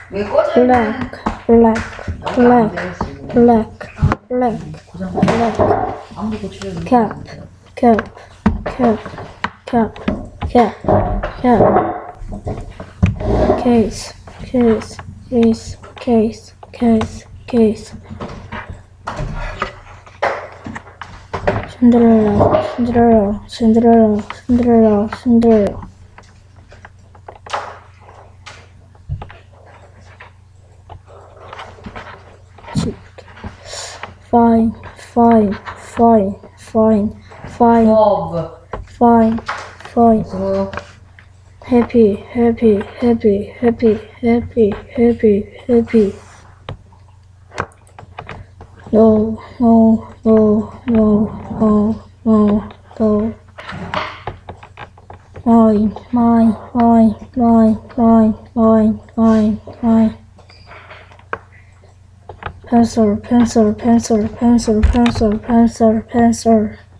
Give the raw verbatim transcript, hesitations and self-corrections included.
왜 꺼져? black, black, black, black, black, black, 아무도 고치려고. cap, cap, cap, cap, cap, cap, case, case, case, case, case, case. Cinderella, Cinderella, Cinderella, Cinderella, Cinderella. Fine, fine, fine, fine, fine, Love. fine, fine. 수. Happy, happy, happy, happy, happy, happy, happy. No, no, no, no, no, no, no. Mine, mine, mine, mine, mine, mine, mine, mine. Pencil, pencil, pencil, pencil, pencil, pencil, pencil.